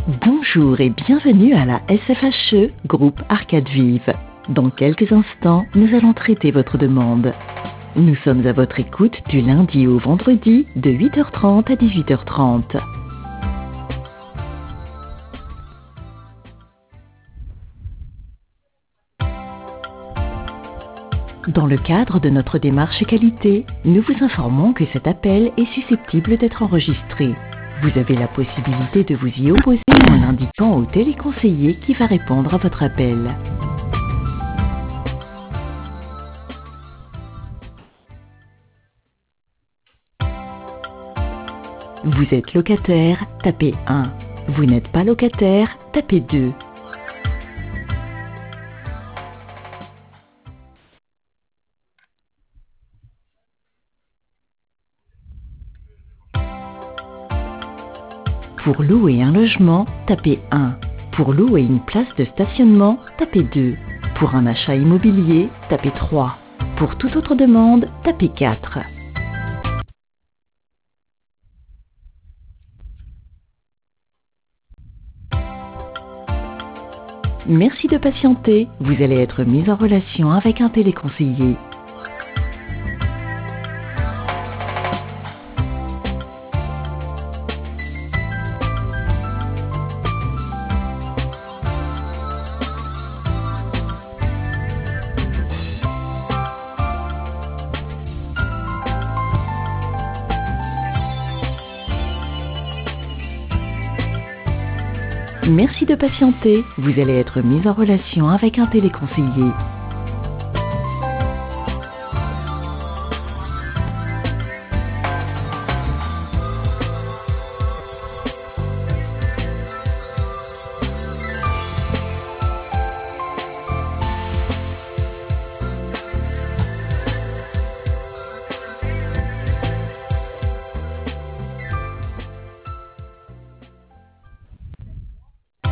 Bonjour et bienvenue à la SFHE, groupe Arcade Vive. Dans quelques instants, nous allons traiter votre demande. Nous sommes à votre écoute du lundi au vendredi de 8h30 à 18h30. Dans le cadre de notre démarche qualité, nous vous informons que cet appel est susceptible d'être enregistré. Vous avez la possibilité de vous y opposer en l'indiquant au téléconseiller qui va répondre à votre appel. Vous êtes locataire, tapez 1. Vous n'êtes pas locataire, tapez 2. Pour louer un logement, tapez 1. Pour louer une place de stationnement, tapez 2. Pour un achat immobilier, tapez 3. Pour toute autre demande, tapez 4. Merci de patienter, vous allez être mis en relation avec un téléconseiller. Merci de patienter, vous allez être mis en relation avec un téléconseiller.